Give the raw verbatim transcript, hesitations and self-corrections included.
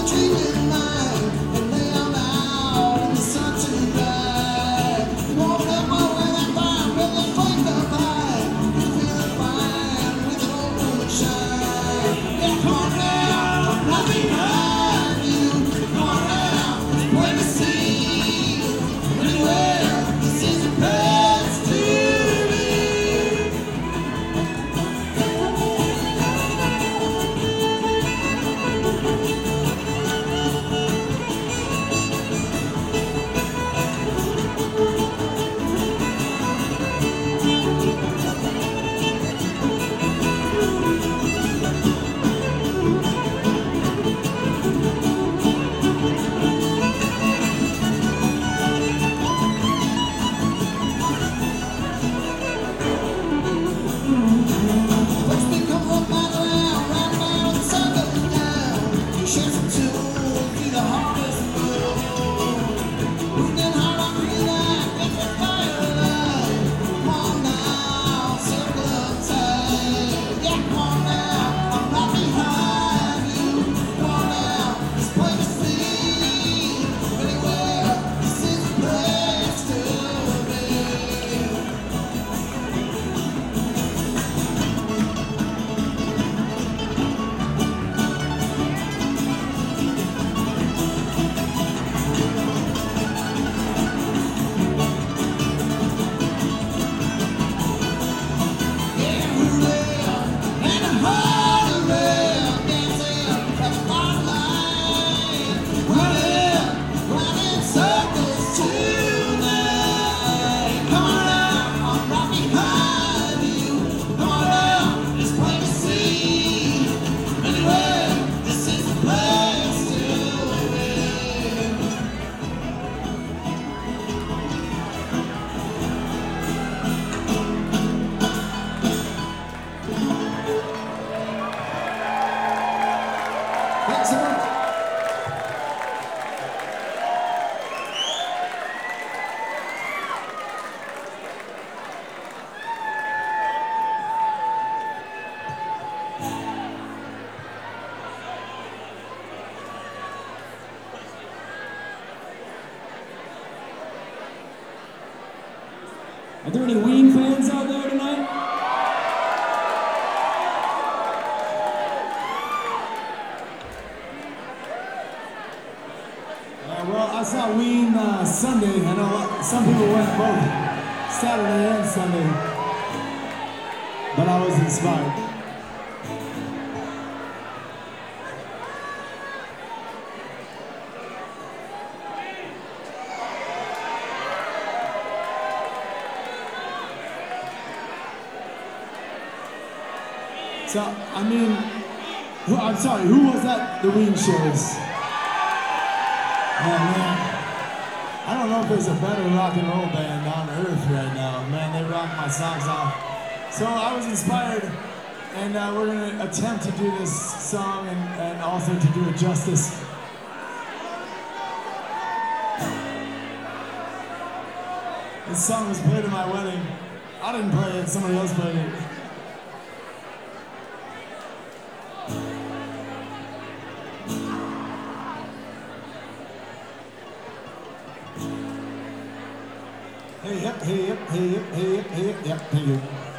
Are there any Ween fans out there tonight? Uh, well, I saw Ween uh, Sunday. I know some people went both Saturday and Sunday, but I was inspired. So, I mean, who, I'm sorry, who was at the Ween shows? Oh man, I don't know if there's a better rock and roll band on earth right now. Man, they rock my socks off. So I was inspired, and uh, we're gonna attempt to do this song and, and also to do it justice. This song was played at my wedding. I didn't play it, somebody else played it. Hey, yep, hey, yep, hey, yep, hey, yep, hey, yep, yep, thank you.